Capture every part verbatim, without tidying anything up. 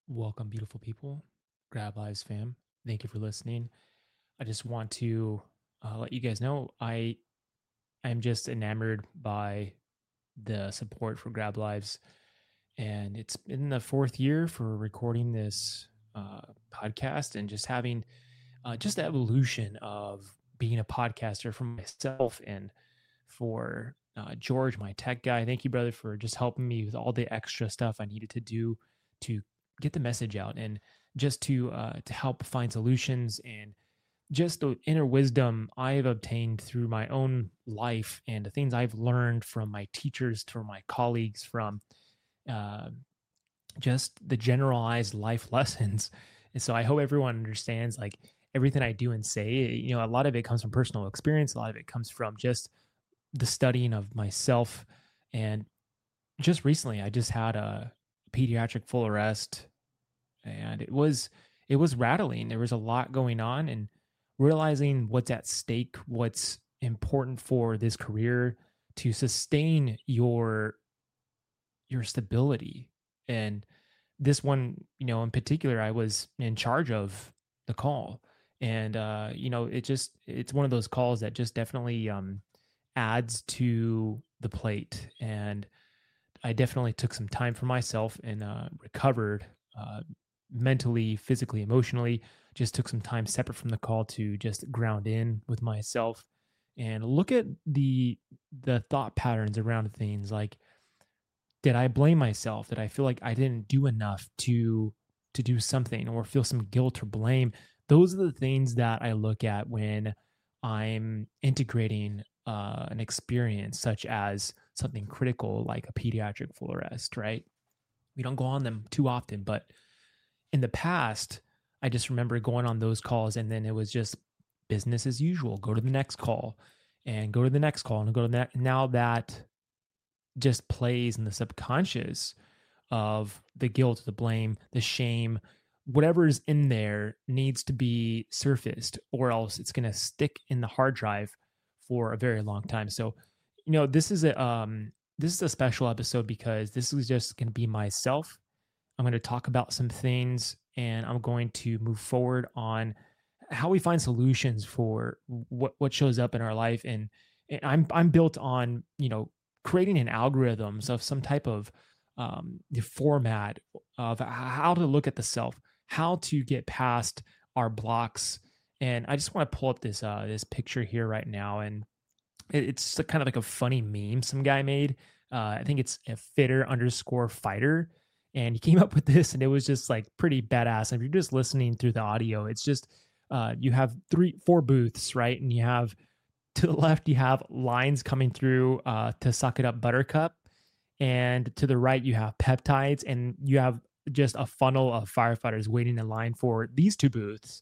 Welcome, beautiful people. Grab Lives fam. Thank you for listening. I just want to uh, let you guys know I I'm just enamored by the support for Grab Lives, and it's been the fourth year for recording this uh, podcast and just having uh, just the evolution of being a podcaster for myself and for uh, George, my tech guy. Thank you, brother, for just helping me with all the extra stuff I needed to do to get the message out and just to uh, to help find solutions and just the inner wisdom I've obtained through my own life and the things I've learned from my teachers, from my colleagues, from uh, just the generalized life lessons. And so I hope everyone understands like everything I do and say, you know, a lot of it comes from personal experience, a lot of it comes from just the studying of myself. And just recently, I just had a pediatric full arrest, and it was it was rattling. There was a lot going on, and realizing what's at stake, what's important for this career to sustain your your stability. And this one, you know, in particular, I was in charge of the call. And uh, you know, it just it's one of those calls that just definitely um adds to the plate. And I definitely took some time for myself and uh recovered uh mentally, physically, emotionally. Just took some time separate from the call to just ground in with myself and look at the the thought patterns around things like, did I blame myself? Did I feel like I didn't do enough to to do something or feel some guilt or blame? Those are the things that I look at when I'm integrating uh, an experience such as something critical like a pediatric full arrest, right? We don't go on them too often, but in the past, I just remember going on those calls and then it was just business as usual. Go to the next call and go to the next call and go to that. Now that just plays in the subconscious of the guilt, the blame, the shame, whatever is in there needs to be surfaced or else it's going to stick in the hard drive for a very long time. So, you know, this is a um this is a special episode because this is just going to be myself. I'm going to talk about some things and I'm going to move forward on how we find solutions for what what shows up in our life. And, and I'm I'm built on, you know, creating an algorithms of some type of um, the format of how to look at the self, how to get past our blocks. And I just want to pull up this uh, this picture here right now, and it, it's kind of like a funny meme some guy made. Uh, I think it's a fitter underscore fighter, and he came up with this, and it was just like pretty badass. And if you're just listening through the audio, it's just uh, you have three, four booths, right? And you have to the left, you have lines coming through uh, to suck it up Buttercup, and to the right, you have peptides, and you have just a funnel of firefighters waiting in line for these two booths.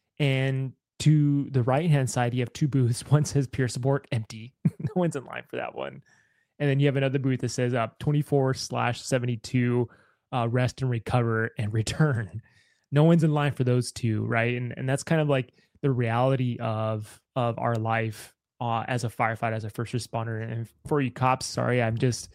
And to the right hand side, you have two booths. One says peer support, empty. No one's in line for that one. And then you have another booth that says up twenty-four slash seventy-two, uh, rest and recover and return. No one's in line for those two, right? And and that's kind of like the reality of of our life uh, as a firefighter, as a first responder. And for you cops, sorry, I'm just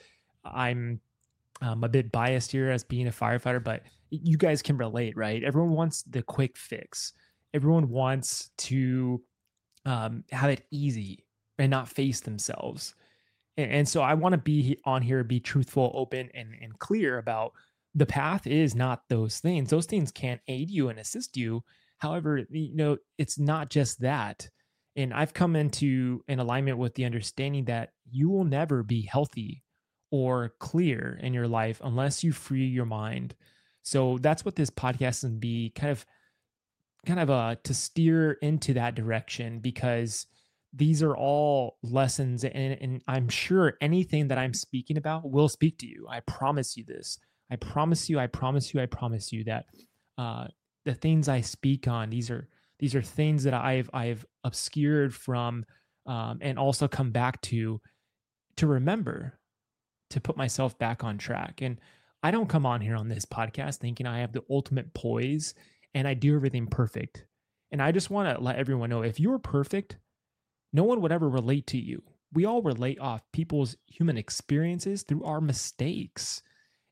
I'm um, a bit biased here as being a firefighter, but you guys can relate, right? Everyone wants the quick fix. Everyone wants to um, have it easy and not face themselves. And, and so I want to be on here, be truthful, open, and, and clear about the path is not those things. Those things can aid you and assist you. However, you know, it's not just that. And I've come into an alignment with the understanding that you will never be healthy or clear in your life unless you free your mind. So that's what this podcast can be kind of kind of uh to steer into that direction, because these are all lessons, and, and I'm sure anything that I'm speaking about will speak to you. I promise you this. I promise you, I promise you, I promise you that uh the things I speak on, these are these are things that I've I've obscured from um and also come back to to remember to put myself back on track. And I don't come on here on this podcast thinking I have the ultimate poise and I do everything perfect. And I just want to let everyone know, if you're perfect, no one would ever relate to you. We all relate off people's human experiences through our mistakes.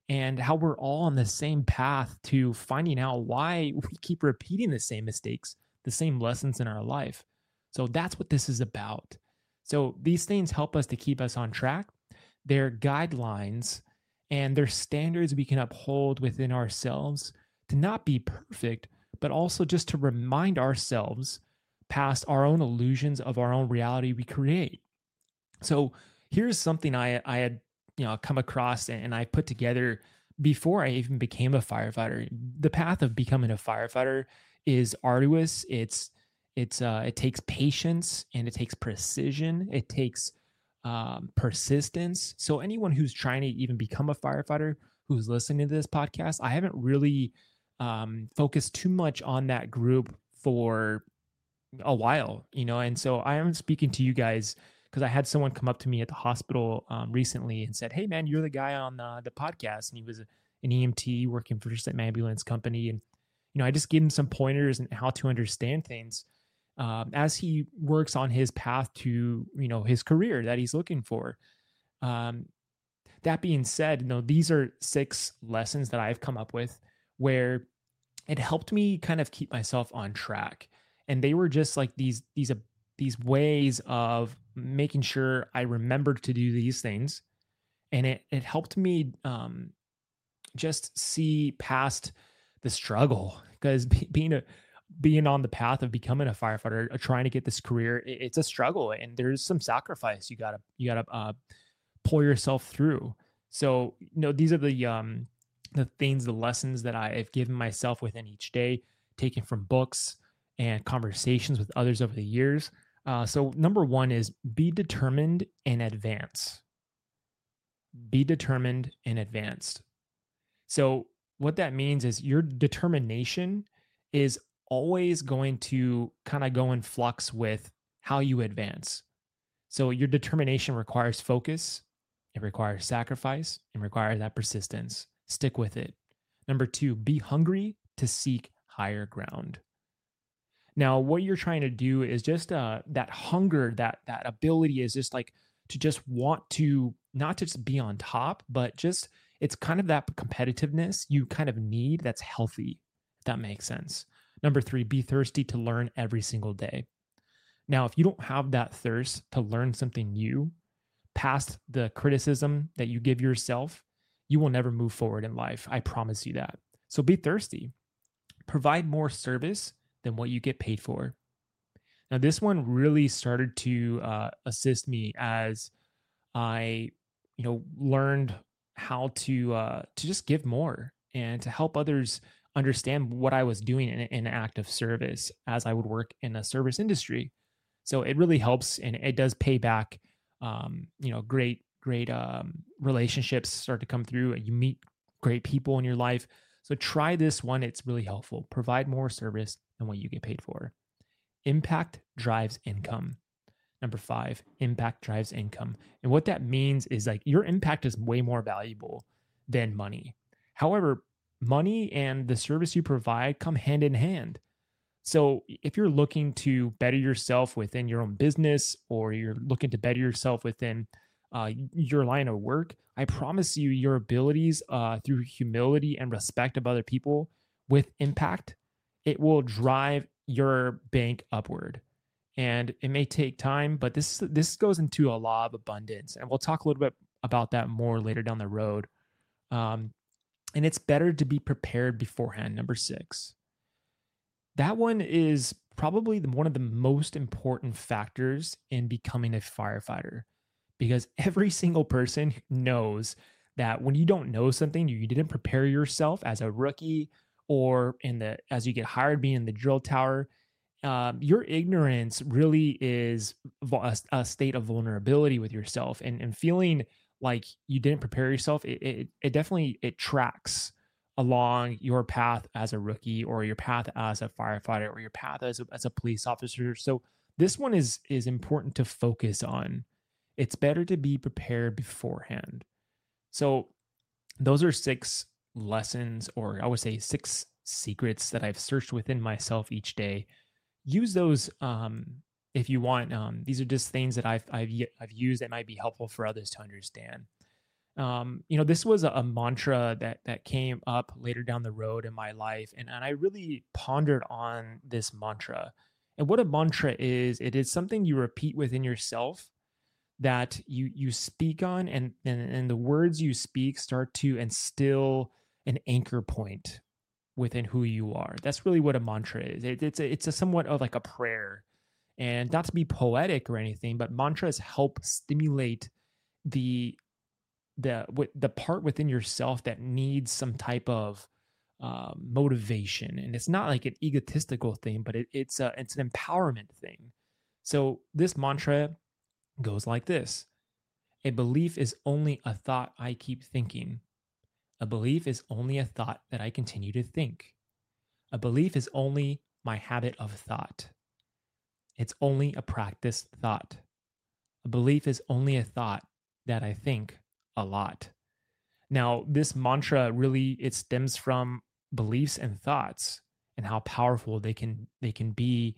and how we're all on the same path to finding out why we keep repeating the same mistakes, the same lessons in our life. So that's what this is about. So these things help us to keep us on track. They're guidelines and they're standards we can uphold within ourselves to not be perfect, but also just to remind ourselves past our own illusions of our own reality we create. So here's something I I had you know come across and I put together before I even became a firefighter. The path of becoming a firefighter is arduous. It's it's uh, it takes patience and it takes precision. It takes um, persistence. So anyone who's trying to even become a firefighter, who's listening to this podcast, I haven't really um, focused too much on that group for a while, you know. And so I am speaking to you guys because I had someone come up to me at the hospital um, recently and said, "Hey, man, you're the guy on the, the podcast," and he was a, an E M T working for some ambulance company, and you know, I just gave him some pointers and how to understand things um, as he works on his path to you know his career that he's looking for. Um, that being said, you know, these are six lessons that I've come up with where it helped me kind of keep myself on track. And they were just like these these uh, these ways of making sure I remembered to do these things, and it it helped me um, just see past the struggle because be, being a being on the path of becoming a firefighter, uh, trying to get this career, it, it's a struggle, and there's some sacrifice you gotta you gotta uh, pull yourself through. So, you know, these are the um the things, the lessons that I've given myself within each day, taken from books and conversations with others over the years. Uh, so number one is be determined and advance. Be determined and advanced. So what that means is your determination is always going to kind of go in flux with how you advance. So your determination requires focus, it requires sacrifice, and requires that persistence. Stick with it. Number two, be hungry to seek higher ground. Now, what you're trying to do is just uh, that hunger, that that ability is just like to just want to not just be on top, but just it's kind of that competitiveness you kind of need that's healthy, if that makes sense. Number three, be thirsty to learn every single day. Now, if you don't have that thirst to learn something new past the criticism that you give yourself, you will never move forward in life. I promise you that. So be thirsty. Provide more service than what you get paid for. Now, this one really started to uh, assist me as I, you know, learned how to uh, to just give more and to help others understand what I was doing in, in an act of service as I would work in a service industry. So it really helps, and it does pay back. Um, you know, great, great um, relationships start to come through, and you meet great people in your life. So try this one; it's really helpful. Provide more service than what you get paid for. Impact drives income. Number five, impact drives income. And what that means is like your impact is way more valuable than money. However, money and the service you provide come hand in hand. So if you're looking to better yourself within your own business or you're looking to better yourself within uh, your line of work, I promise you your abilities uh, through humility and respect of other people with impact, it will drive your bank upward. And it may take time, but this this goes into a law of abundance, and we'll talk a little bit about that more later down the road. Um, and it's better to be prepared beforehand. Number six, that one is probably the, one of the most important factors in becoming a firefighter, because every single person knows that when you don't know something, you didn't prepare yourself as a rookie or in the as you get hired being in the drill tower, um, your ignorance really is a, a state of vulnerability with yourself, and, and feeling like you didn't prepare yourself. It, it, it definitely, it tracks along your path as a rookie or your path as a firefighter or your path as a, as a police officer. So this one is, is important to focus on. It's better to be prepared beforehand. So those are six lessons, or I would say six secrets that I've searched within myself each day. Use those um, if you want. Um, these are just things that I've I've I've used that might be helpful for others to understand. Um, you know, this was a, a mantra that that came up later down the road in my life, and, and I really pondered on this mantra. And what a mantra is, it is something you repeat within yourself that you you speak on, and and, and the words you speak start to instill an anchor point within who you are. That's really what a mantra is. It, it's a, it's a somewhat of like a prayer, and not to be poetic or anything, but mantras help stimulate the the wi- the part within yourself that needs some type of uh, motivation. And it's not like an egotistical thing, but it, it's a it's an empowerment thing. So this mantra goes like this: a belief is only a thought I keep thinking. A belief is only a thought that I continue to think. A belief is only my habit of thought. It's only a practiced thought. A belief is only a thought that I think a lot. Now, this mantra really it stems from beliefs and thoughts and how powerful they can they can be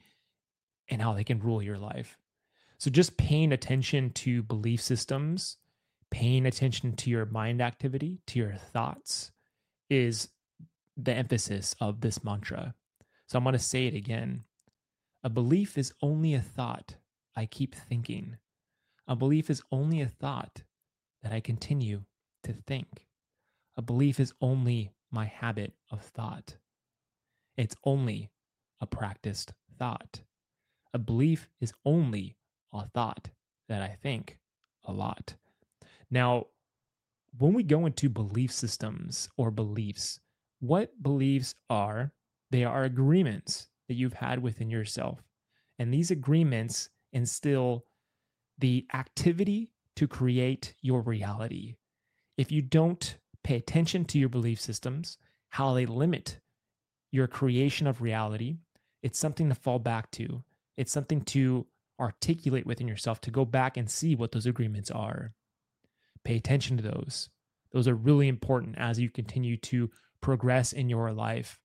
and how they can rule your life. So just paying attention to belief systems, paying attention to your mind activity, to your thoughts is the emphasis of this mantra. So I'm going to say it again. A belief is only a thought I keep thinking. A belief is only a thought that I continue to think. A belief is only my habit of thought. It's only a practiced thought. A belief is only a thought that I think a lot. Now, when we go into belief systems or beliefs, what beliefs are? They are agreements that you've had within yourself. And these agreements instill the activity to create your reality. If you don't pay attention to your belief systems, how they limit your creation of reality, it's something to fall back to. It's something to articulate within yourself to go back and see what those agreements are. Pay attention to those. Those are really important as you continue to progress in your life.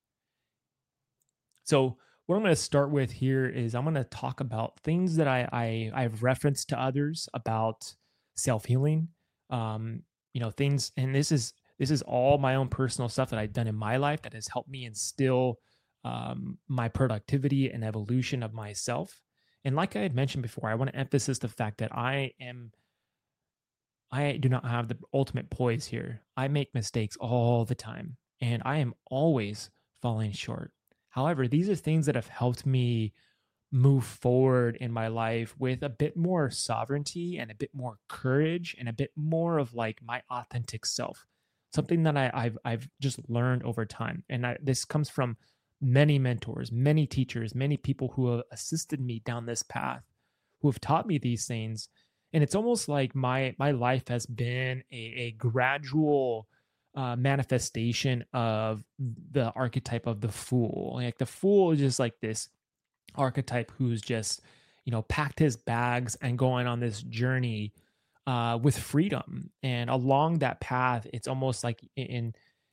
So, what I'm going to start with here is I'm going to talk about things that I, I I've referenced to others about self healing. Um, you know, things, and this is this is all my own personal stuff that I've done in my life that has helped me instill um, my productivity and evolution of myself. And like I had mentioned before, I want to emphasize the fact that I am I do not have the ultimate poise here. I make mistakes all the time, and I am always falling short. However, these are things that have helped me move forward in my life with a bit more sovereignty and a bit more courage and a bit more of like my authentic self. Something that I, I've I've just learned over time, and I, this comes from many mentors, many teachers, many people who have assisted me down this path, who have taught me these things. And it's almost like my my life has been a, a gradual uh, manifestation of the archetype of the fool. Like the fool is just like this archetype who's just, you know, packed his bags and going on this journey uh, with freedom. And along that path, it's almost like in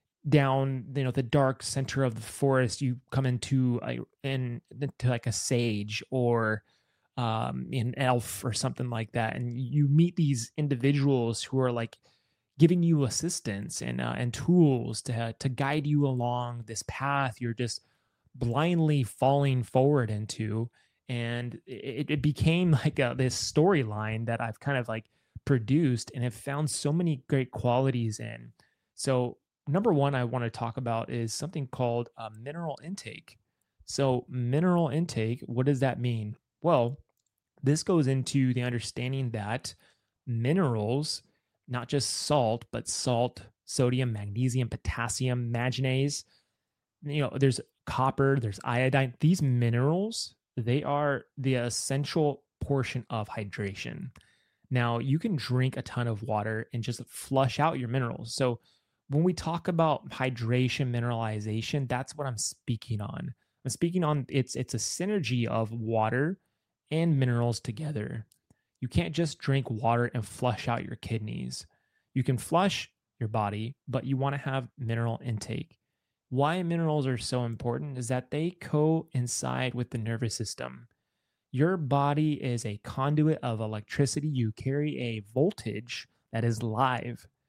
down, you know, the dark center of the forest, you come into a, in into like a sage or um, an elf or something like that, and you meet these individuals who are like giving you assistance and uh, and tools to to guide you along this path you're just blindly falling forward into. And it, it became like a, this storyline that I've kind of like produced and have found so many great qualities in. So number one I want to talk about is something called uh, mineral intake. So mineral intake, what does that mean? Well, this goes into the understanding that minerals, not just salt, but salt, sodium, magnesium, potassium, manganese, you know, there's copper, there's iodine. These minerals, they are the essential portion of hydration. Now, you can drink a ton of water and just flush out your minerals. So, when we talk about hydration, mineralization, that's what I'm speaking on. I'm speaking on it's it's a synergy of water and minerals together. You can't just drink water and flush out your kidneys. You can flush your body, but you want to have mineral intake. Why minerals are so important is that they coincide with the nervous system. Your body is a conduit of electricity. You carry a voltage that is live.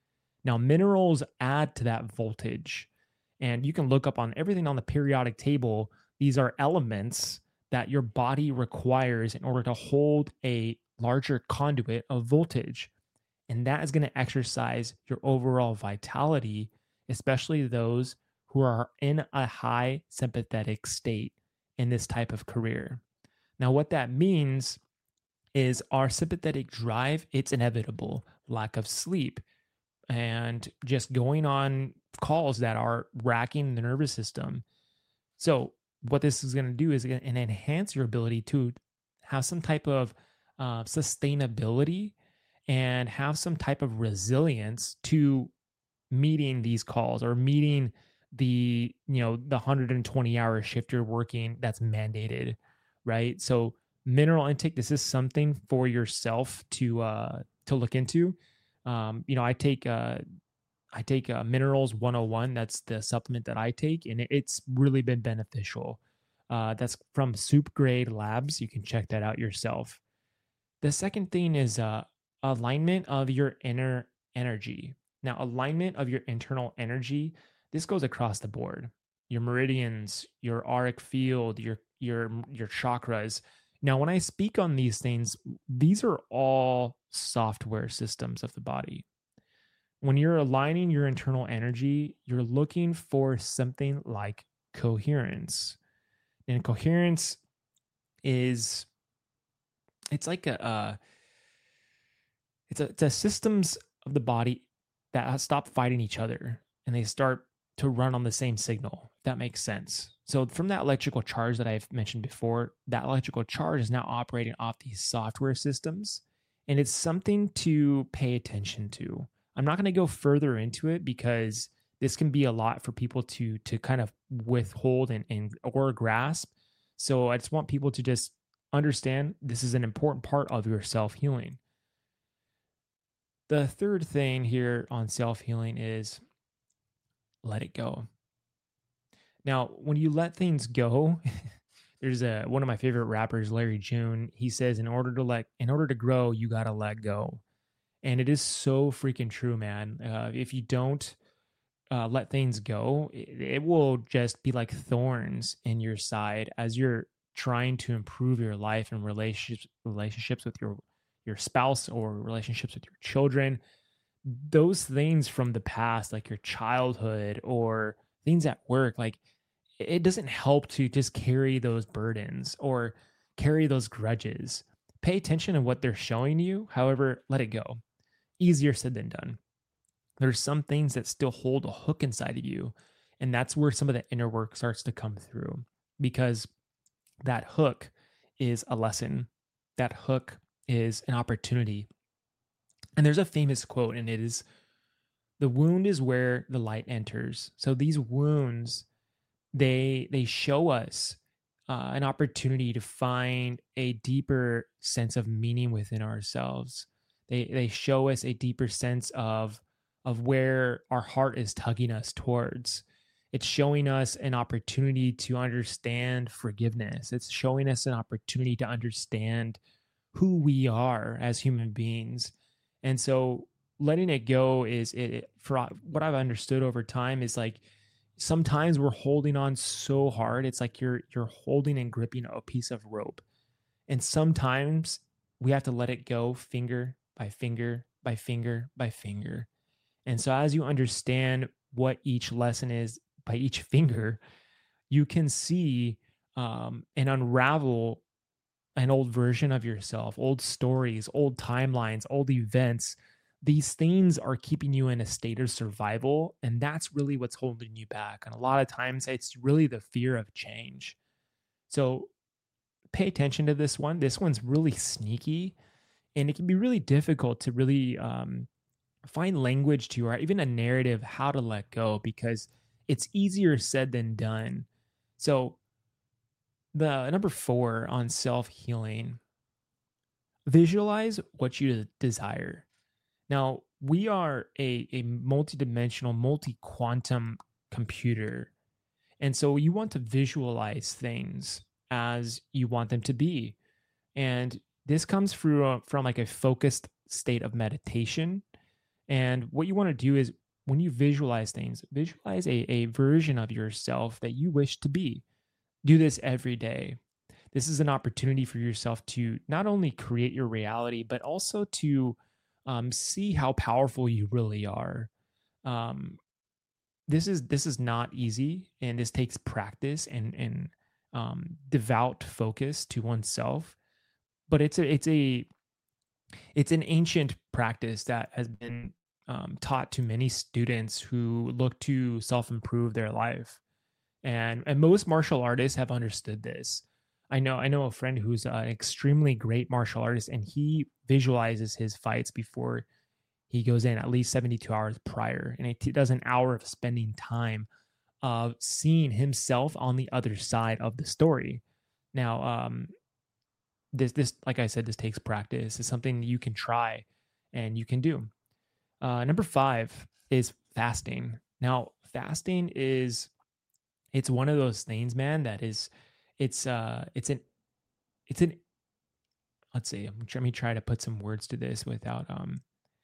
Now, minerals add to that voltage. And you can look up on everything on the periodic table. These are elements that your body requires in order to hold a larger conduit of voltage. And that is going to exercise your overall vitality, especially those who are in a high sympathetic state in this type of career. Now, what that means is our sympathetic drive, it's inevitable. Lack of sleep and just going on calls that are racking the nervous system. So, what this is going to do is going to enhance your ability to have some type of uh, sustainability and have some type of resilience to meeting these calls or meeting the you know the one hundred twenty hour shift you're working that's mandated, right? So mineral intake, this is something for yourself to uh to look into. um you know I take uh I take uh, minerals one oh one. That's the supplement that I take, and it, it's really been beneficial. Uh that's from Soup Grade Labs. You can check that out yourself. The second thing is uh, alignment of your inner energy. Now, alignment of your internal energy, this goes across the board. Your meridians, your auric field, your your your chakras. Now, when I speak on these things, these are all software systems of the body. When you're aligning your internal energy, you're looking for something like coherence. And coherence is it's like a uh, it's a it's a systems of the body that stop fighting each other and they start to run on the same signal. If that makes sense. So from that electrical charge that I've mentioned before, that electrical charge is now operating off these software systems, and it's something to pay attention to. I'm not going to go further into it because this can be a lot for people to to kind of withhold and, and or grasp. So I just want people to just understand this is an important part of your self healing. The third thing here on self healing is let it go. Now, when you let things go, there's a one of my favorite rappers, Larry June. He says, "In order to let, in order to grow, you gotta let go." And it is so freaking true, man. Uh, if you don't uh, let things go, it, it will just be like thorns in your side as you're trying to improve your life and relationships relationships with your your spouse or relationships with your children. Those things from the past, like your childhood or things at work, like it doesn't help to just carry those burdens or carry those grudges. Pay attention to what they're showing you. However, let it go. Easier said than done. There's some things that still hold a hook inside of you. And that's where some of the inner work starts to come through because that hook is a lesson. That hook is an opportunity. And there's a famous quote, and it is the wound is where the light enters. So these wounds, they they show us uh, an opportunity to find a deeper sense of meaning within ourselves. They they show us a deeper sense of of where our heart is tugging us towards. It's showing us an opportunity to understand forgiveness. It's showing us an opportunity to understand who we are as human beings. And so letting it go is it, it for what I've understood over time is like sometimes we're holding on so hard. It's like you're you're holding and gripping a piece of rope. And sometimes we have to let it go finger by finger by finger by finger. And so as you understand what each lesson is by each finger, you can see um, and unravel an old version of yourself, old stories, old timelines, old events. These things are keeping you in a state of survival. And that's really what's holding you back. And a lot of times it's really the fear of change. So pay attention to this one. This one's really sneaky and it can be really difficult to really um, find language to or even a narrative how to let go because it's easier said than done. So the number four on self healing, visualize what you desire. Now, we are a, a multidimensional, multi quantum computer. And so you want to visualize things as you want them to be. And this comes through, uh, from like a focused state of meditation. And what you want to do is when you visualize things, visualize a, a version of yourself that you wish to be. Do this every day. This is an opportunity for yourself to not only create your reality, but also to um, see how powerful you really are. Um, this is this is not easy, and this takes practice and and um, devout focus to oneself. But it's a it's a it's an ancient practice that has been um, taught to many students who look to self improve their life, and and most martial artists have understood this. I know I know a friend who's an extremely great martial artist, and he visualizes his fights before he goes in at least seventy-two hours prior, and it does an hour of spending time of seeing himself on the other side of the story. Now, um, this this like I said, this takes practice. It's something you can try and you can do. Uh, number five is fasting. Now, fasting is it's one of those things, man, that is it's uh it's an it's an let's see, I'm tr- let me try to put some words to this without um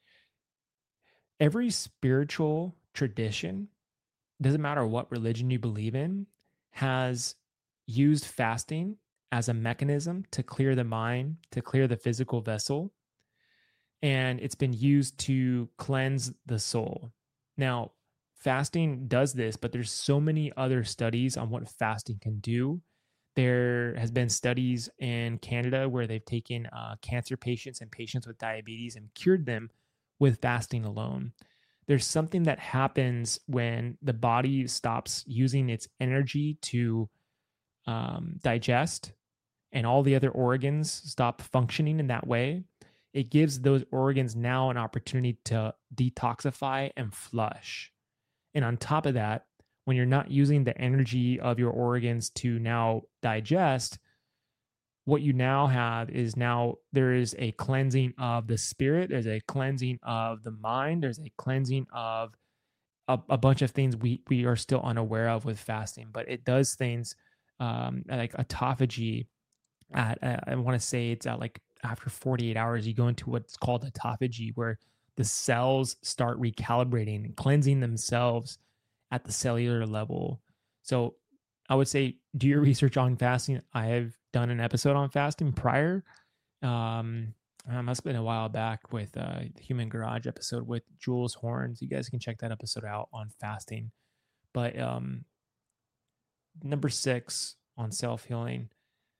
every spiritual tradition, doesn't matter what religion you believe in, has used fasting as a mechanism to clear the mind, to clear the physical vessel, and it's been used to cleanse the soul. Now, fasting does this, but there's so many other studies on what fasting can do. There has been studies in Canada where they've taken uh, cancer patients and patients with diabetes and cured them with fasting alone. There's something that happens when the body stops using its energy to um, digest, and all the other organs stop functioning in that way. It gives those organs now an opportunity to detoxify and flush. And on top of that, when you're not using the energy of your organs to now digest, what you now have is now there is a cleansing of the spirit, there's a cleansing of the mind, there's a cleansing of a, a bunch of things we we are still unaware of with fasting, but it does things um, like autophagy at uh, I want to say it's at like after forty-eight hours you go into what's called autophagy, where the cells start recalibrating and cleansing themselves at the cellular level. So I would say do your research on fasting. I have done an episode on fasting prior. Um, it must have been a while back with uh, the Human Garage episode with Jules Horns. You guys can check that episode out on fasting. But um, number six on self healing,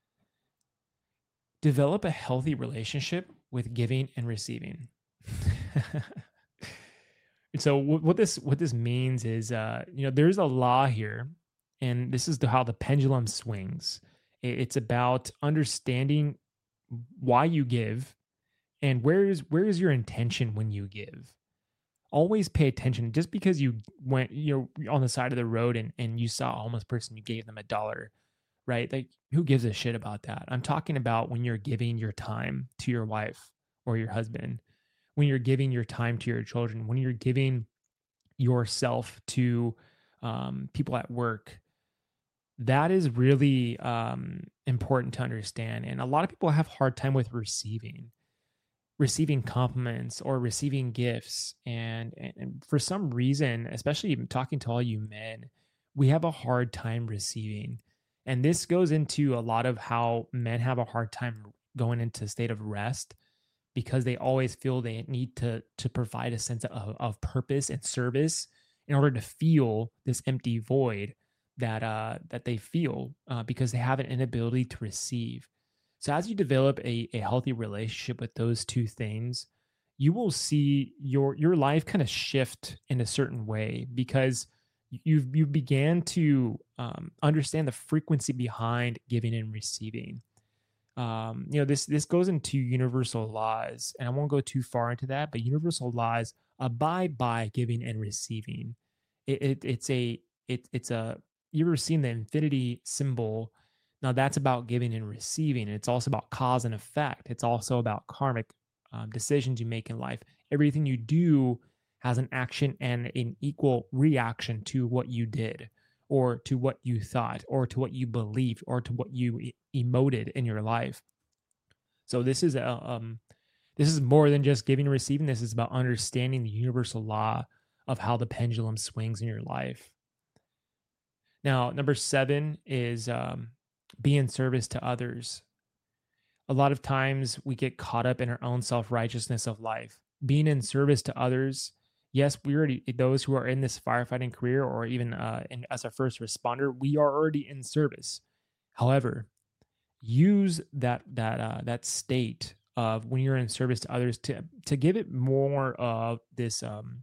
develop a healthy relationship with giving and receiving. And so what, what this what this means is uh you know there's a law here, and this is the, how the pendulum swings. I- it's about understanding why you give and where is where is your intention when you give. Always pay attention. Just because you went you're on the side of the road and and you saw a homeless person, you gave them a dollar, right? Like, who gives a shit about that? I'm talking about when you're giving your time to your wife or your husband, when you're giving your time to your children, when you're giving yourself to um, people at work. That is really um, important to understand. And a lot of people have a hard time with receiving, receiving compliments or receiving gifts. And, and, and for some reason, especially talking to all you men, we have a hard time receiving. And this goes into a lot of how men have a hard time going into a state of rest, because they always feel they need to to provide a sense of, of purpose and service in order to feel this empty void that uh that they feel, uh, because they have an inability to receive. So as you develop a, a healthy relationship with those two things, you will see your your life kind of shift in a certain way, because you've you began to um, understand the frequency behind giving and receiving. Um, you know, this this goes into universal laws, and I won't go too far into that, but universal laws abide by giving and receiving. It, it it's a it, it's a you ever seen the infinity symbol? Now that's about giving and receiving. It's also about cause and effect. It's also about karmic um, decisions you make in life. Everything you do has an action and an equal reaction to what you did, or to what you thought, or to what you believed, or to what you e- emoted in your life. So this is a um This is more than just giving and receiving. This is about understanding the universal law of how the pendulum swings in your life. Now, number seven is um, be in service to others. A lot of times we get caught up in our own self righteousness of life. Being in service to others, yes, we already, those who are in this firefighting career or even uh, in, as a first responder, we are already in service. However, use that that uh, that state of when you're in service to others to to give it more of this um,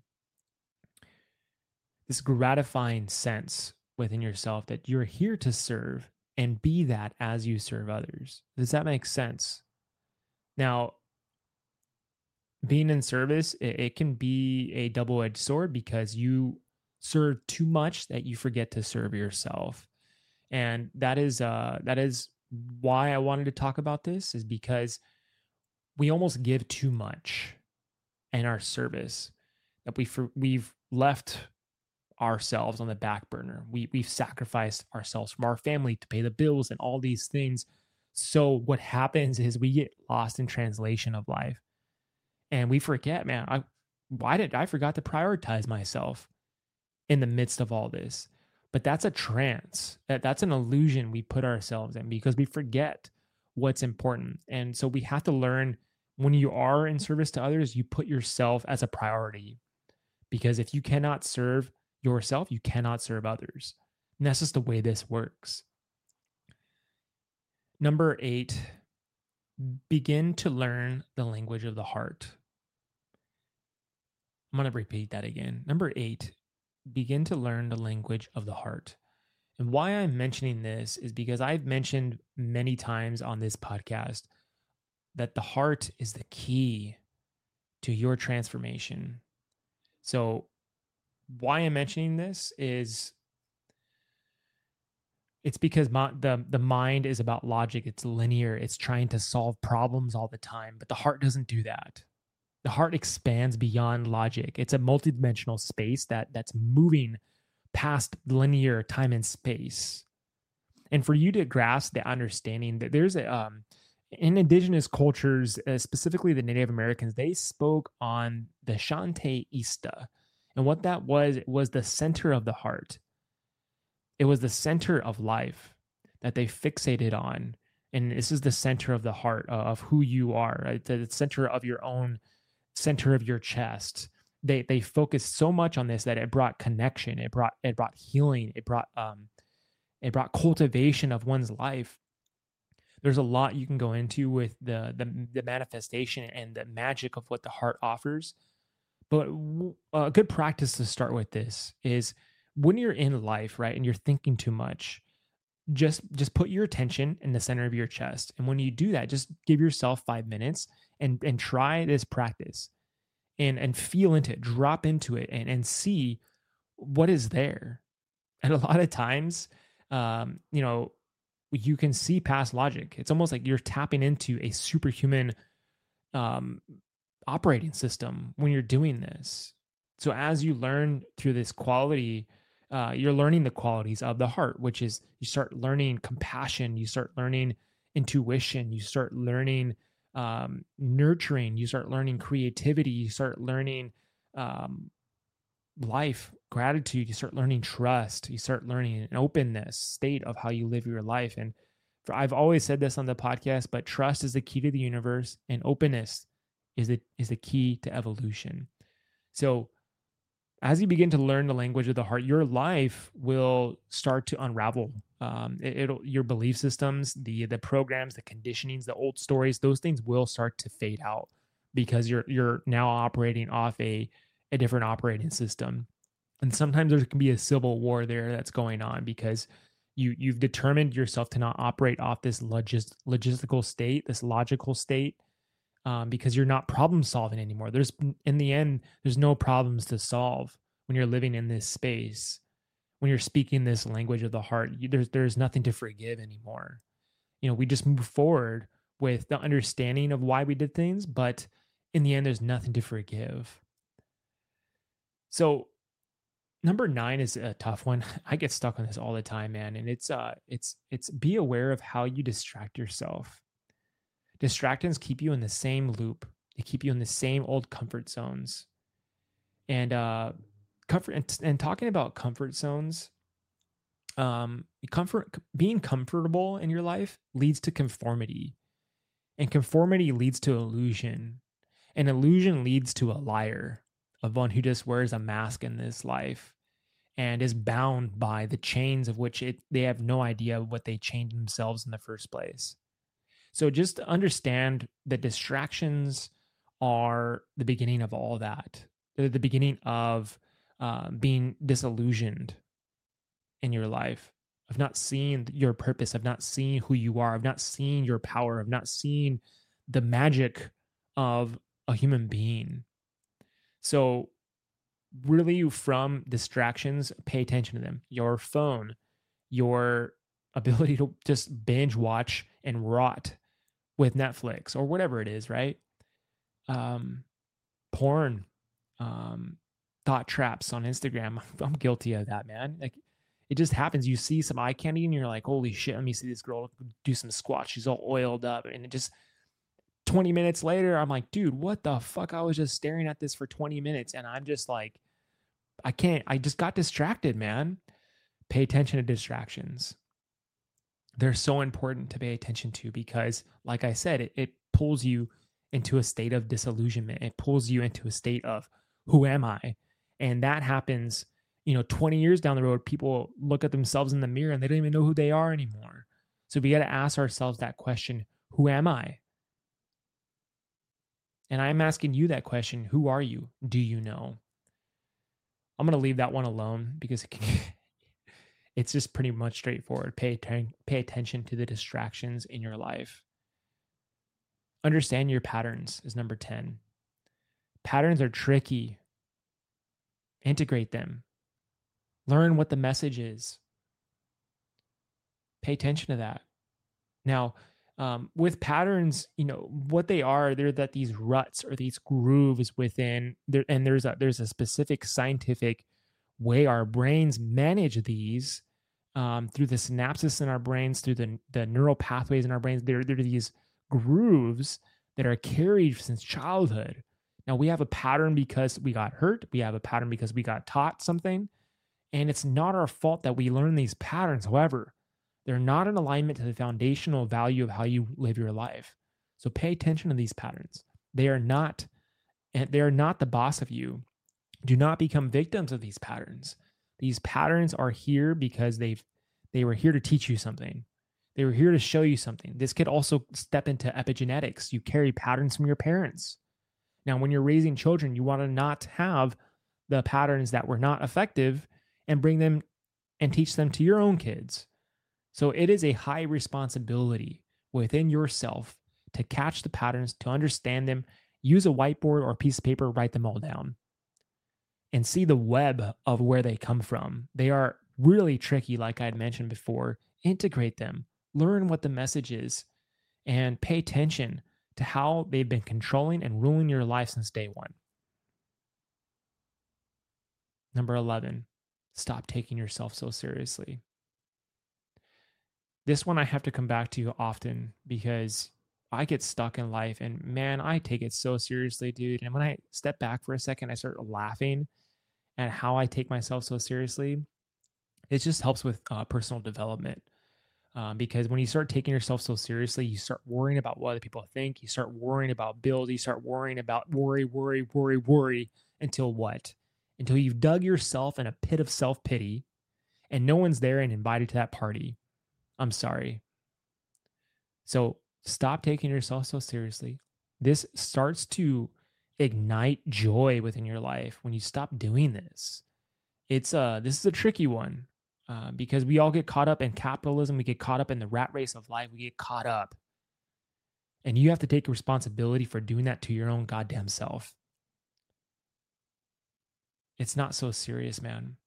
this gratifying sense within yourself that you're here to serve and be that as you serve others. Does that make sense? Now, being in service, it, it can be a double edged sword because you serve too much that you forget to serve yourself. And that is uh that is why I wanted to talk about this, is because we almost give too much in our service, that we for, we've left ourselves on the back burner. We we've sacrificed ourselves from our family to pay the bills and all these things. So what happens is we get lost in translation of life, and we forget, man, I why did I forgot to prioritize myself in the midst of all this? But that's a trance. That that's an illusion we put ourselves in because we forget what's important. And so we have to learn, when you are in service to others, you put yourself as a priority. Because if you cannot serve yourself, you cannot serve others. And that's just the way this works. Number eight, begin to learn the language of the heart. I'm going to repeat that again. Number eight, begin to learn the language of the heart. And why I'm mentioning this is because I've mentioned many times on this podcast that the heart is the key to your transformation. So why I'm mentioning this is it's because my, the, the mind is about logic. It's linear. It's trying to solve problems all the time, but the heart doesn't do that. The heart expands beyond logic. It's a multidimensional space that that's moving past linear time and space. And for you to grasp the understanding that there's a, um, in indigenous cultures, uh, specifically the Native Americans, they spoke on the Shante Ista. And what that was, it was the center of the heart. It was the center of life that they fixated on. And this is the center of the heart, uh, of who you are, right? The center of your own, center of your chest. They they focused so much on this that it brought connection, it brought it brought healing, it brought um it brought cultivation of one's life. There's a lot you can go into with the the, the manifestation and the magic of what the heart offers. But a good practice to start with this is when you're in life, right, and you're thinking too much, just just put your attention in the center of your chest. And when you do that, just give yourself five minutes and and try this practice and and feel into it, drop into it, and and see what is there. And a lot of times, um, you know, you can see past logic. It's almost like you're tapping into a superhuman um, operating system when you're doing this. So as you learn through this quality, uh, you're learning the qualities of the heart, which is you start learning compassion, you start learning intuition, you start learning um, nurturing, you start learning creativity, you start learning um, life, gratitude, you start learning trust, you start learning an openness state of how you live your life. And for, I've always said this on the podcast, but trust is the key to the universe, and openness is the is the key to evolution. So as you begin to learn the language of the heart, your life will start to unravel. Um, it, it'll your belief systems, the the programs, the conditionings, the old stories, those things will start to fade out because you're you're now operating off a a different operating system. And sometimes there can be a civil war there that's going on because you you've determined yourself to not operate off this logis, logistical state, this logical state, um, because you're not problem solving anymore. There's in the end, there's no problems to solve when you're living in this space. When you're speaking this language of the heart, you, there's there's nothing to forgive anymore. You know, we just move forward with the understanding of why we did things, but in the end, there's nothing to forgive. So number nine is a tough one. I get stuck on this all the time, man. And it's uh it's it's be aware of how you distract yourself. Distractions keep you in the same loop. They keep you in the same old comfort zones. And uh comfort and, and talking about comfort zones, um comfort being comfortable in your life leads to conformity, and conformity leads to illusion, and illusion leads to a liar, of one who just wears a mask in this life and is bound by the chains of which it they have no idea what they chained themselves in the first place. So just understand that distractions are the beginning of all that. They're the beginning of uh, being disillusioned in your life, of not seeing your purpose, of not seeing who you are, of not seeing your power, of not seeing the magic of a human being. So, really, from distractions, pay attention to them. Your phone, your ability to just binge watch and rot with Netflix or whatever it is, right? Um, porn, um, thought traps on Instagram. I'm guilty of that, man. Like, it just happens. You see some eye candy and you're like, holy shit, let me see this girl do some squats. She's all oiled up. And it just twenty minutes later, I'm like, dude, what the fuck? I was just staring at this for twenty minutes. And I'm just like, I can't, I just got distracted, man. Pay attention to distractions. They're so important to pay attention to because, like I said, it, it pulls you into a state of disillusionment. It pulls you into a state of, who am I? And that happens, you know, twenty years down the road, people look at themselves in the mirror and they don't even know who they are anymore. So we got to ask ourselves that question, who am I? And I'm asking you that question, who are you? Do you know? I'm going to leave that one alone because it can, it's just pretty much straightforward. Pay, atten- pay attention to the distractions in your life. Understand your patterns is number ten. Patterns are tricky. Integrate them. Learn what the message is. Pay attention to that. Now, um, with patterns, you know what they are. They're that these ruts or these grooves within there, and there's a there's a specific scientific way our brains manage these um, through the synapses in our brains, through the the neural pathways in our brains. There, there are these grooves that are carried since childhood. Now we have a pattern because we got hurt. We have a pattern because we got taught something, and it's not our fault that we learn these patterns. However, they're not in alignment to the foundational value of how you live your life. So pay attention to these patterns. They are not, and they are not the boss of you. Do not become victims of these patterns. These patterns are here because they've they were here to teach you something. They were here to show you something. This could also step into epigenetics. You carry patterns from your parents. Now, when you're raising children, you want to not have the patterns that were not effective and bring them and teach them to your own kids. So it is a high responsibility within yourself to catch the patterns, to understand them, use a whiteboard or a piece of paper, write them all down, and see the web of where they come from. They are really tricky, like I had mentioned before. Integrate them, learn what the message is, and pay attention to how they've been controlling and ruling your life since day one. Number eleven, stop taking yourself so seriously. This one I have to come back to often because I get stuck in life and man, I take it so seriously, dude. And when I step back for a second, I start laughing at how I take myself so seriously. It just helps with uh, personal development. Um, because when you start taking yourself so seriously, you start worrying about what other people think. You start worrying about bills. You start worrying about worry, worry, worry, worry until what? Until you've dug yourself in a pit of self pity and no one's there and invited to that party. I'm sorry. So stop taking yourself so seriously. This starts to ignite joy within your life when you stop doing this. It's uh this is a tricky one uh, because we all get caught up in capitalism. We get caught up in the rat race of life. We get caught up, and you have to take responsibility for doing that to your own goddamn self. It's not so serious, man.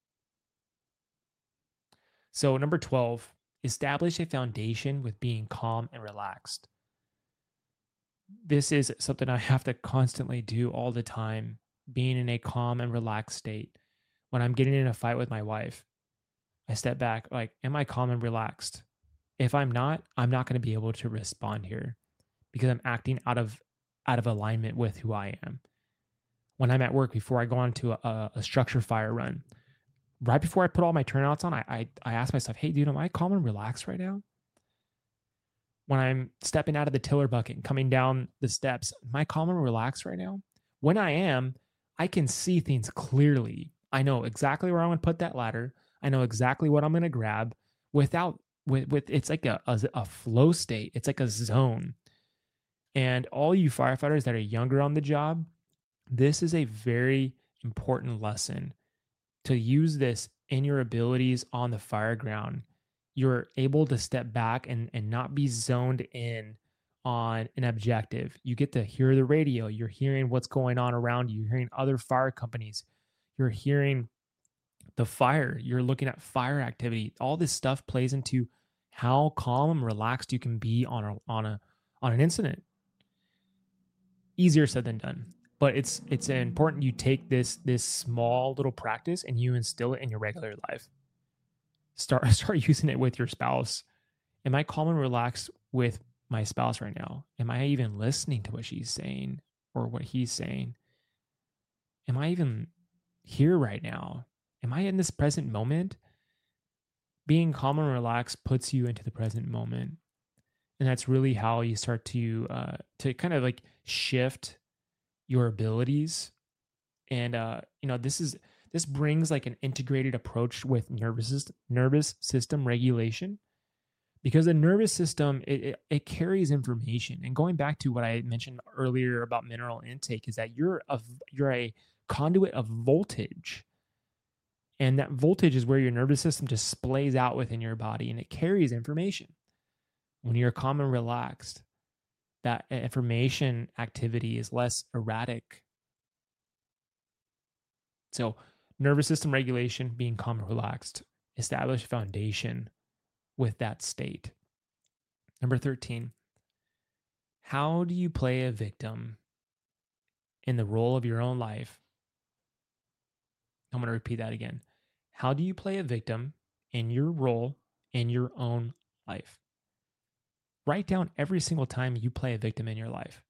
So number twelve, establish a foundation with being calm and relaxed. This is something I have to constantly do all the time, being in a calm and relaxed state. When I'm getting in a fight with my wife, I step back, like, am I calm and relaxed? If I'm not, I'm not going to be able to respond here because I'm acting out of out of alignment with who I am. When I'm at work, before I go on to a, a structure fire run, right before I put all my turnouts on, I, I I ask myself, hey, dude, am I calm and relaxed right now? When I'm stepping out of the tiller bucket and coming down the steps, am I calm and relaxed right now? When I am, I can see things clearly. I know exactly where I'm going to put that ladder. I know exactly what I'm going to grab without with with it's like a, a a flow state. It's like a zone. And all you firefighters that are younger on the job, this is a very important lesson to use this in your abilities on the fire ground. You're able to step back and, and not be zoned in on an objective. You get to hear the radio. You're hearing what's going on around you. You're hearing other fire companies. You're hearing the fire. You're looking at fire activity. All this stuff plays into how calm and relaxed you can be on a on a on an incident. Easier said than done, but it's it's important you take this this small little practice and you instill it in your regular life. Start start using it with your spouse. Am I calm and relaxed with my spouse right now? Am I even listening to what she's saying or what he's saying? Am I even here right now? Am I in this present moment? Being calm and relaxed puts you into the present moment, and that's really how you start to uh, to kind of like shift your abilities. And uh, you know, this is this brings like an integrated approach with nervous system, nervous system regulation, because the nervous system it, it, it carries information. And going back to what I mentioned earlier about mineral intake, is that you're a you're a conduit of voltage, and that voltage is where your nervous system displays out within your body, and it carries information. When you're calm and relaxed, that information activity is less erratic. So, nervous system regulation, being calm and relaxed, establish a foundation with that state. Number thirteen, how do you play a victim in the role of your own life? I'm going to repeat that again. How do you play a victim in your role in your own life? Write down every single time you play a victim in your life.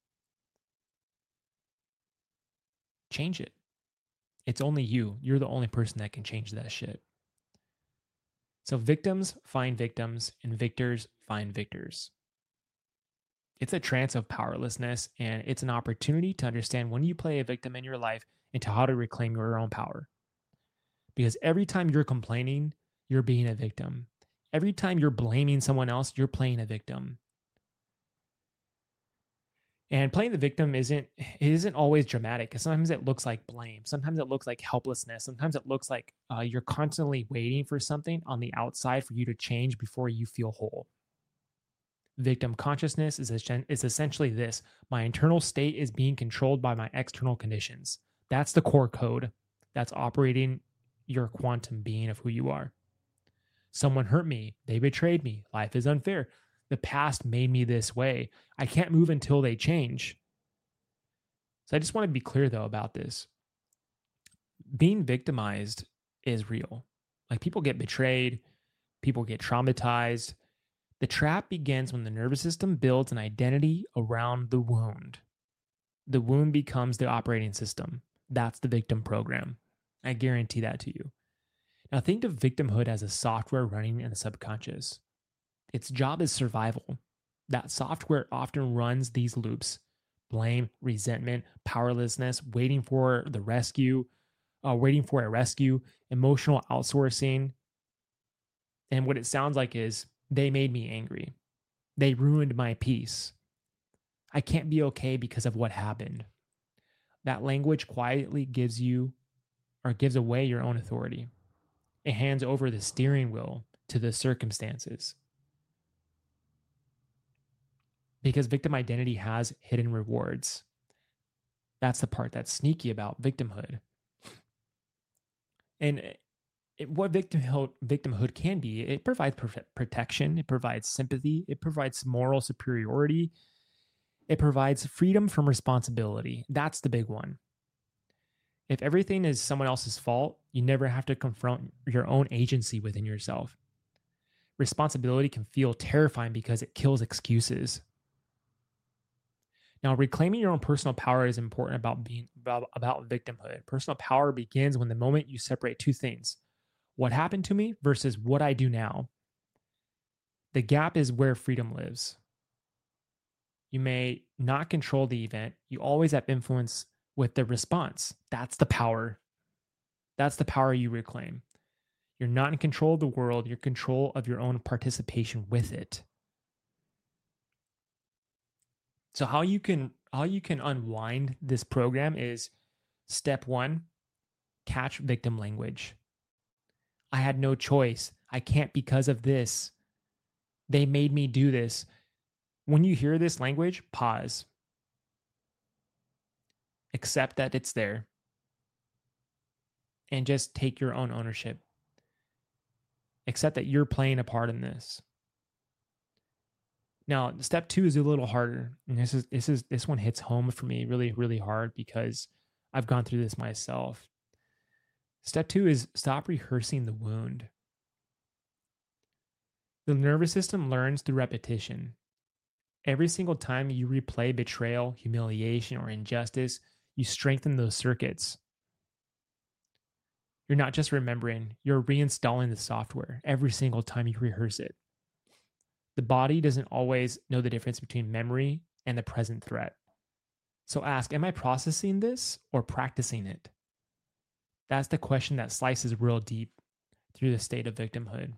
Change it. It's only you. You're the only person that can change that shit. So victims find victims and victors find victors. It's a trance of powerlessness, and it's an opportunity to understand when you play a victim in your life and to how to reclaim your own power. Because every time you're complaining, you're being a victim. Every time you're blaming someone else, you're playing a victim. And playing the victim isn't it isn't always dramatic, because sometimes it looks like blame. Sometimes it looks like helplessness. Sometimes it looks like uh, you're constantly waiting for something on the outside for you to change before you feel whole. Victim consciousness is, is essentially this: my internal state is being controlled by my external conditions. That's the core code that's operating your quantum being of who you are. Someone hurt me. They betrayed me. Life is unfair. The past made me this way. I can't move until they change. So I just want to be clear, though, about this. Being victimized is real. Like, people get betrayed. People get traumatized. The trap begins when the nervous system builds an identity around the wound. The wound becomes the operating system. That's the victim program. I guarantee that to you. Now, think of victimhood as a software running in the subconscious. Its job is survival. That software often runs these loops: blame, resentment, powerlessness, waiting for the rescue, uh, waiting for a rescue, emotional outsourcing. And what it sounds like is, they made me angry. They ruined my peace. I can't be okay because of what happened. That language quietly gives you or gives away your own authority. It hands over the steering wheel to the circumstances. Because victim identity has hidden rewards. That's the part that's sneaky about victimhood. And it, what victimhood, victimhood can be, it provides pr- protection, it provides sympathy, it provides moral superiority, it provides freedom from responsibility. That's the big one. If everything is someone else's fault, you never have to confront your own agency within yourself. Responsibility can feel terrifying because it kills excuses. Now, reclaiming your own personal power is important about being about, about victimhood. Personal power begins when the moment you separate two things: what happened to me versus what I do now. The gap is where freedom lives. You may not control the event, you always have influence with the response. That's the power. That's the power you reclaim. You're not in control of the world, you're in control of your own participation with it. So how you can how you can unwind this program is step one, catch victim language. I had no choice. I can't because of this. They made me do this. When you hear this language, pause. Accept that it's there and just take your own ownership. Accept that you're playing a part in this. Now, step two is a little harder. And this is this is this one hits home for me really, really hard because I've gone through this myself. Step two is stop rehearsing the wound. The nervous system learns through repetition. Every single time you replay betrayal, humiliation, or injustice, you strengthen those circuits. You're not just remembering, you're reinstalling the software every single time you rehearse it. The body doesn't always know the difference between memory and the present threat. So ask, am I processing this or practicing it? That's the question that slices real deep through the state of victimhood.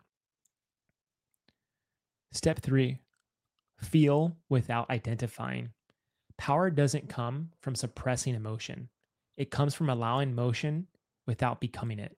Step three, feel without identifying. Power doesn't come from suppressing emotion. It comes from allowing emotion without becoming it.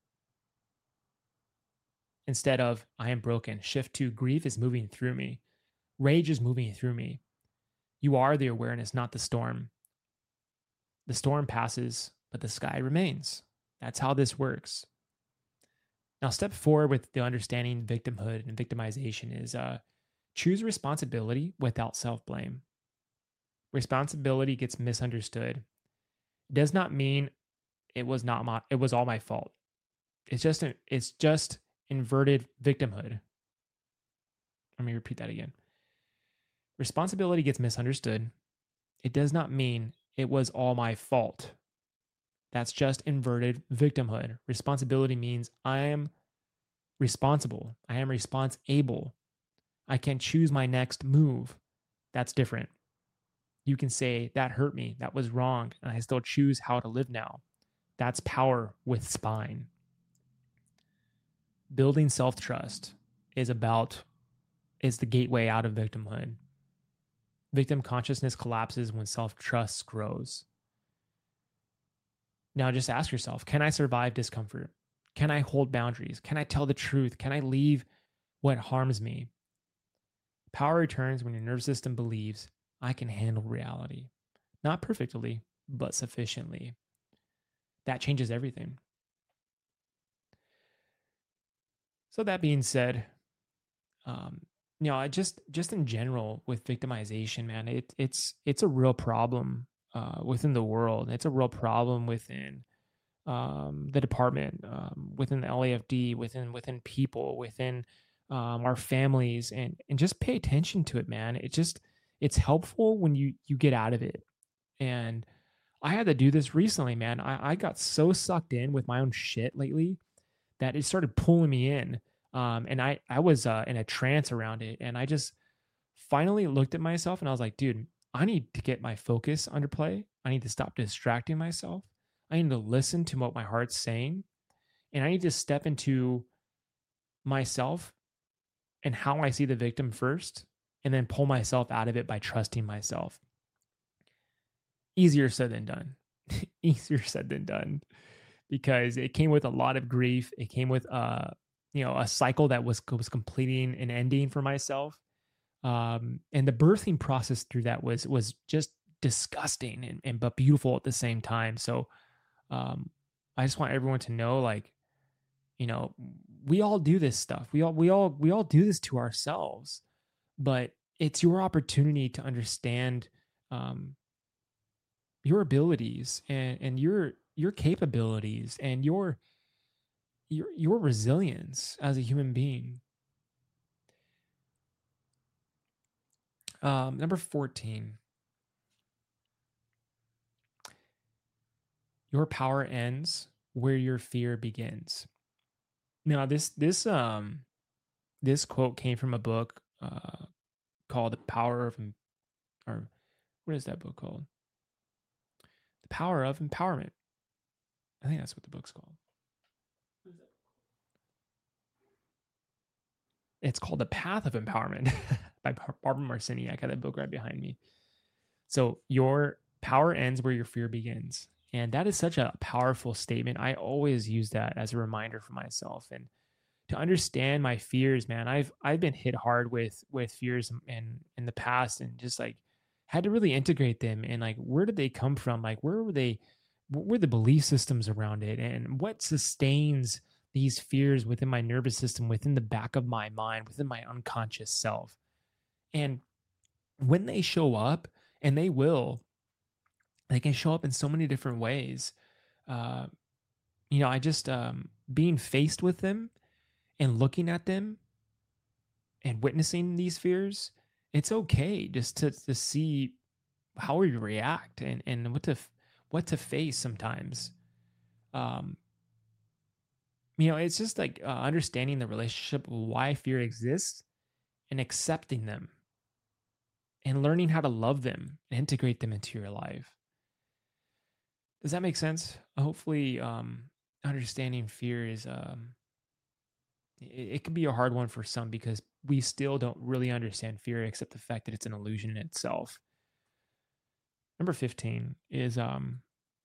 Instead of, I am broken, shift to grief is moving through me. Rage is moving through me. You are the awareness, not the storm. The storm passes, but the sky remains. That's how this works. Now, step four with the understanding victimhood and victimization is uh, choose responsibility without self-blame. Responsibility gets misunderstood. It does not mean it was not my, it was all my fault. It's just, a, it's just inverted victimhood. Let me repeat that again. Responsibility gets misunderstood. It does not mean it was all my fault. That's just inverted victimhood. Responsibility means I am responsible. I am response able. I can choose my next move. That's different. You can say, that hurt me. That was wrong. And I still choose how to live now. That's power with spine. Building self-trust is about, is the gateway out of victimhood. Victim consciousness collapses when self-trust grows. Now just ask yourself, can I survive discomfort? Can I hold boundaries? Can I tell the truth? Can I leave what harms me? Power returns when your nervous system believes, I can handle reality. Not perfectly, but sufficiently. That changes everything. So that being said, um, you know, I just just in general with victimization, man, it it's it's a real problem uh, within the world. It's a real problem within um, the department, um, within the L A F D, within within people, within um, our families, and and just pay attention to it, man. It just it's helpful when you you get out of it. And I had to do this recently, man. I, I got so sucked in with my own shit lately that it started pulling me in. Um, and I, I was uh, in a trance around it. And I just finally looked at myself and I was like, dude, I need to get my focus under play. I need to stop distracting myself. I need to listen to what my heart's saying. And I need to step into myself and how I see the victim first, and then pull myself out of it by trusting myself. Easier said than done. Easier said than done. Because it came with a lot of grief. It came with uh, you know, a cycle that was was completing and ending for myself. Um, and the birthing process through that was was just disgusting and, and but beautiful at the same time. So um, I just want everyone to know, like, you know, we all do this stuff. We all we all we all do this to ourselves, but it's your opportunity to understand um, your abilities and and your your capabilities and your your your resilience as a human being. Um, number fourteen. Your power ends where your fear begins. Now, this this um this quote came from a book uh, called "The Power of Em- or what is that book called? The Power of Empowerment. I think that's what the book's called. It's called The Path of Empowerment by Barbara Marcini. I got that book right behind me. So your power ends where your fear begins. And that is such a powerful statement. I always use that as a reminder for myself and to understand my fears, man. I've I've been hit hard with with fears in in the past and just like had to really integrate them and like where did they come from? Like where were they what were the belief systems around it and what sustains these fears within my nervous system, within the back of my mind, within my unconscious self. And when they show up, and they will, they can show up in so many different ways. Uh, you know, I just um, being faced with them and looking at them and witnessing these fears, it's okay just to to see how we react and and what to f- what to face sometimes. Um, you know, it's just like uh, understanding the relationship, why fear exists, and accepting them and learning how to love them and integrate them into your life. Does that make sense? Hopefully, um, understanding fear is um, it, it can be a hard one for some because we still don't really understand fear, except the fact that it's an illusion in itself. Number fifteen is um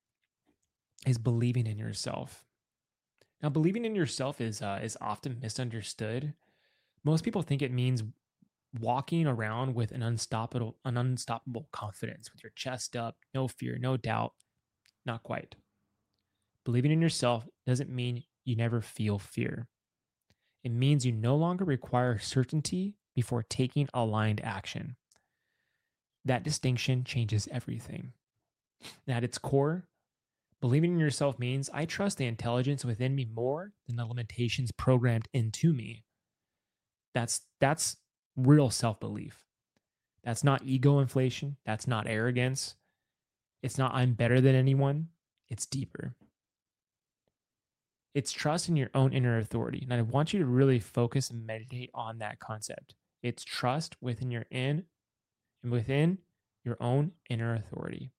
is believing in yourself. Now, believing in yourself is uh, is often misunderstood. Most people think it means walking around with an unstoppable an unstoppable confidence, with your chest up, no fear, no doubt. Not quite. Believing in yourself doesn't mean you never feel fear. It means you no longer require certainty before taking aligned action. That distinction changes everything. And at its core, believing in yourself means I trust the intelligence within me more than the limitations programmed into me. That's that's real self-belief. That's not ego inflation, that's not arrogance. It's not I'm better than anyone. It's deeper. It's trust in your own inner authority. And I want you to really focus and meditate on that concept. It's trust within your in and within your own inner authority.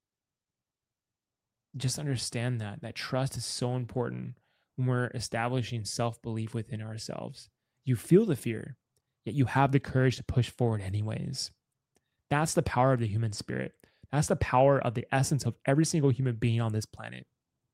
Just understand that that trust is so important when we're establishing self-belief within ourselves. You feel the fear, yet you have the courage to push forward anyways. That's the power of the human spirit. That's the power of the essence of every single human being on this planet.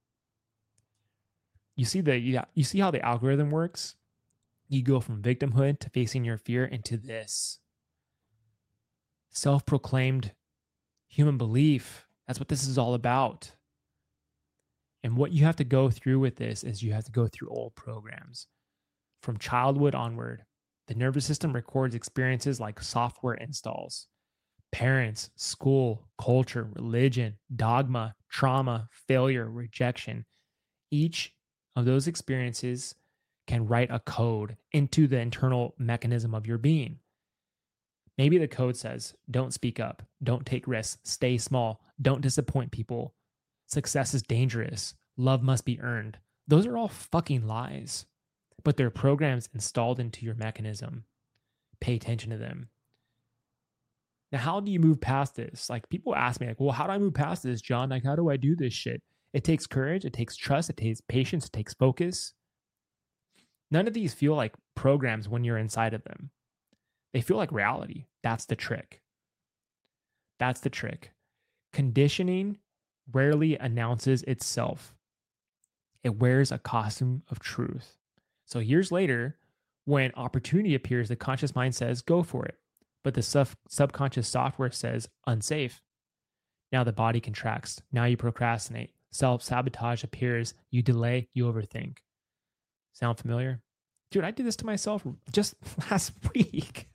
You see the yeah, you see how the algorithm works? You go from victimhood to facing your fear into this self-proclaimed human belief. That's what this is all about. And what you have to go through with this is you have to go through old programs from childhood onward. The nervous system records experiences like software installs, parents, school, culture, religion, dogma, trauma, failure, rejection. Each of those experiences can write a code into the internal mechanism of your being. Maybe the code says, don't speak up, don't take risks, stay small, don't disappoint people, success is dangerous, love must be earned. Those are all fucking lies, but they're programs installed into your mechanism. Pay attention to them. Now, how do you move past this? Like, people ask me, like, well, how do I move past this, John? Like, how do I do this shit? It takes courage, it takes trust, it takes patience, it takes focus. None of these feel like programs when you're inside of them. They feel like reality. That's the trick. That's the trick. Conditioning rarely announces itself. It wears a costume of truth. So years later, when opportunity appears, the conscious mind says, go for it. But the sub- subconscious software says, unsafe. Now the body contracts. Now you procrastinate. Self sabotage appears. You delay, you overthink. Sound familiar? Dude, I did this to myself just last week.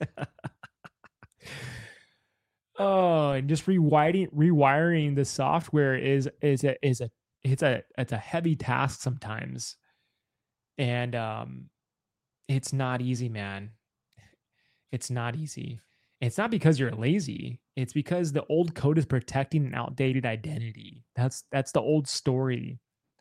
Oh, and just rewiring rewiring the software is is a is a it's a it's a heavy task sometimes. And um it's not easy, man. It's not easy. It's not because you're lazy. It's because the old code is protecting an outdated identity. That's that's the old story.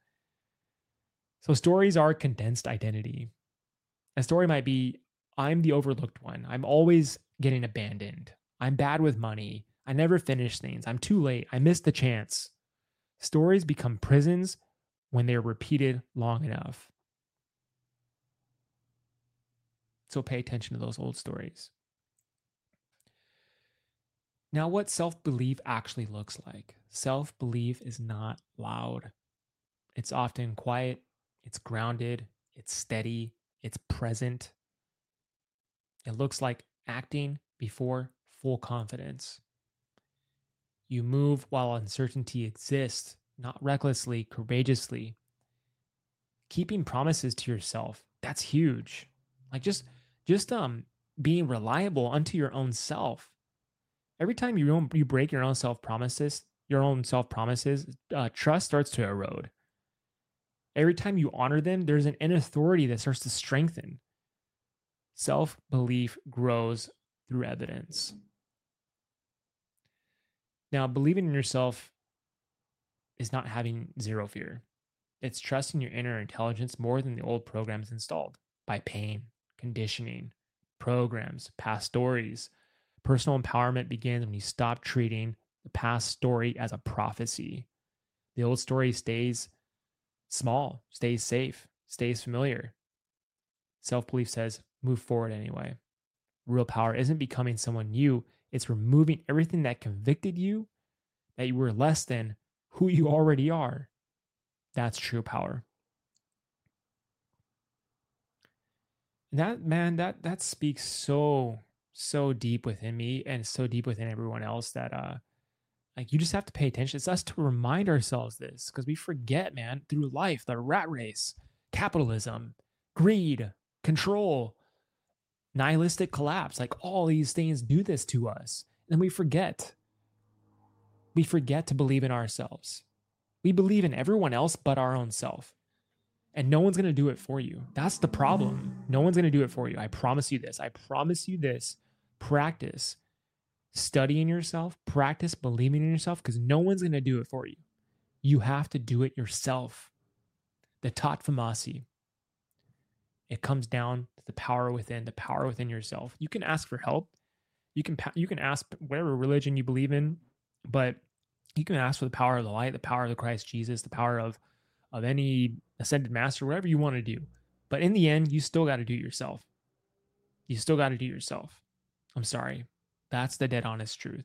So stories are condensed identity. A story might be, I'm the overlooked one. I'm always getting abandoned. I'm bad with money. I never finish things. I'm too late. I missed the chance. Stories become prisons when they're repeated long enough. So pay attention to those old stories. Now, what self belief actually looks like. Self belief is not loud, it's often quiet, it's grounded, it's steady, it's present. It looks like acting before full confidence. You move while uncertainty exists, not recklessly, courageously. Keeping promises to yourself, that's huge. Like just just um being reliable unto your own self. Every time you don't, you break your own self promises, your own self promises, uh, trust starts to erode. Every time you honor them, there's an inner authority that starts to strengthen. Self belief grows through evidence. Now, believing in yourself is not having zero fear. It's trusting your inner intelligence more than the old programs installed by pain, conditioning, programs, past stories. Personal empowerment begins when you stop treating the past story as a prophecy. The old story stays small, stays safe, stays familiar. Self belief says, move forward anyway. Real power isn't becoming someone new, it's removing everything that convicted you that you were less than who you already are. That's true power. And that, man, that that speaks so so deep within me and so deep within everyone else that uh like you just have to pay attention. It's us to remind ourselves this because we forget, man, through life, the rat race, capitalism, greed, control, nihilistic collapse, like all these things do this to us. And we forget. We forget to believe in ourselves. We believe in everyone else but our own self. And no one's going to do it for you. That's the problem. No one's going to do it for you. I promise you this. I promise you this. Practice studying yourself, practice believing in yourself because no one's going to do it for you. You have to do it yourself. The Tatvamasi. It comes down to the power within, the power within yourself. You can ask for help. You can you can ask whatever religion you believe in, but you can ask for the power of the light, the power of the Christ Jesus, the power of of any ascended master, whatever you want to do. But in the end, you still got to do it yourself. You still got to do it yourself. I'm sorry. That's the dead honest truth.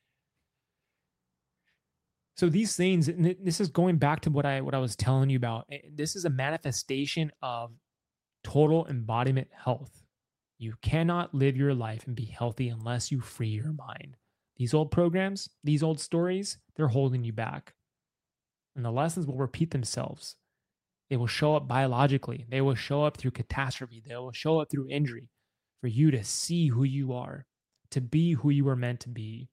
So these things, and this is going back to what I what I was telling you about. This is a manifestation of total embodiment health. You cannot live your life and be healthy unless you free your mind. These old programs, these old stories, they're holding you back. And the lessons will repeat themselves. They will show up biologically. They will show up through catastrophe. They will show up through injury for you to see who you are, to be who you were meant to be.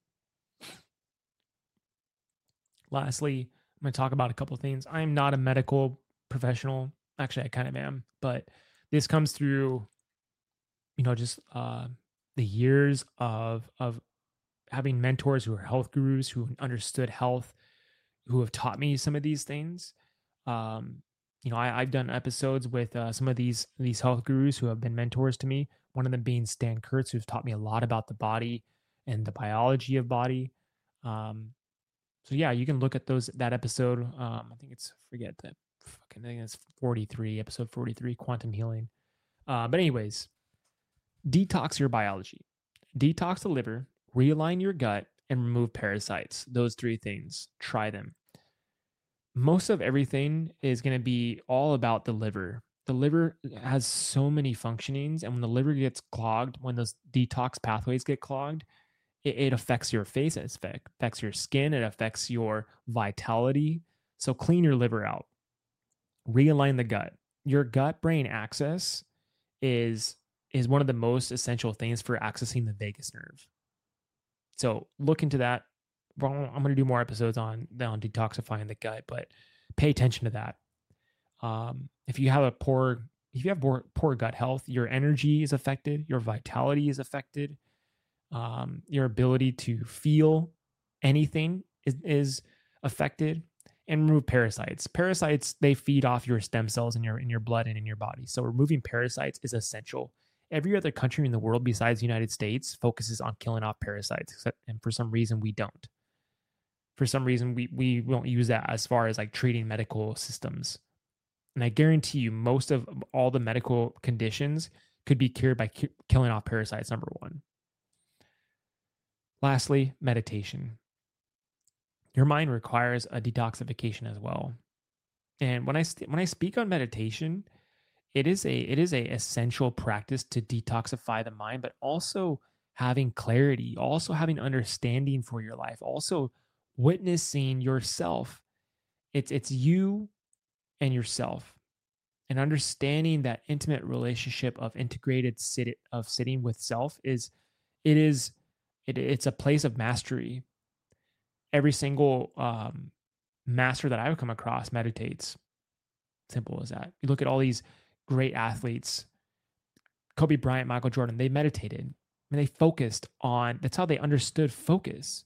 Lastly, I'm going to talk about a couple of things. I'm not a medical professional. Actually, I kind of am, but this comes through, you know, just uh, the years of of having mentors who are health gurus who understood health, who have taught me some of these things. Um, you know, I, I've done episodes with uh, some of these these health gurus who have been mentors to me. One of them being Stan Kurtz, who's taught me a lot about the body and the biology of body. Um, so yeah, you can look at those that episode. Um, I think it's forget that fucking thing. It's forty-three, episode forty-three, quantum healing. Uh, but anyways, detox your biology, detox the liver, realign your gut, and remove parasites. Those three things. Try them. Most of everything is going to be all about the liver. The liver has so many functionings, and when the liver gets clogged, when those detox pathways get clogged, it, it affects your face, it affects your skin, it affects your vitality. So clean your liver out. Realign the gut. Your gut-brain axis is is one of the most essential things for accessing the vagus nerve. So look into that. Well, I'm going to do more episodes on, on detoxifying the gut, but pay attention to that. Um, if you have a poor, if you have poor, poor gut health, your energy is affected, your vitality is affected. Um, your ability to feel anything is, is affected, and remove parasites. Parasites, they feed off your stem cells in your in your blood and in your body. So removing parasites is essential. Every other country in the world besides the United States focuses on killing off parasites, except, and for some reason we don't. For some reason we we won't use that as far as like treating medical systems. And I guarantee you, most of all the medical conditions could be cured by ki- killing off parasites. Number one. Lastly, meditation. Your mind requires a detoxification as well. And when I st- when I speak on meditation, it is a it is a essential practice to detoxify the mind, but also having clarity, also having understanding for your life, also witnessing yourself. It's it's you and yourself, and understanding that intimate relationship of integrated sit of sitting with self is it is it, it's a place of mastery. Every single um, master that I've come across meditates. Simple as that. You look at all these great athletes, Kobe Bryant, Michael Jordan, they meditated. I mean, they focused on, that's how they understood focus.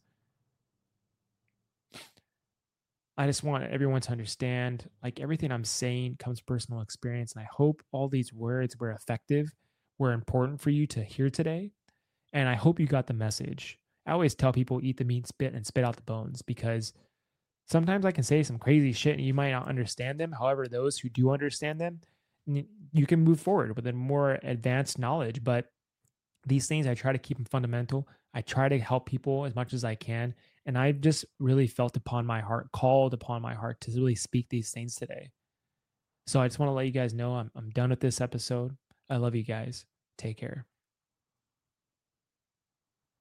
I just want everyone to understand, like, everything I'm saying comes personal experience. And I hope all these words were effective, were important for you to hear today. And I hope you got the message. I always tell people eat the meat, spit, and spit out the bones, because sometimes I can say some crazy shit and you might not understand them. However, those who do understand them, you can move forward with a more advanced knowledge. But these things, I try to keep them fundamental. I try to help people as much as I can. And I just really felt upon my heart, called upon my heart to really speak these things today. So I just want to let you guys know I'm, I'm done with this episode. I love you guys. Take care.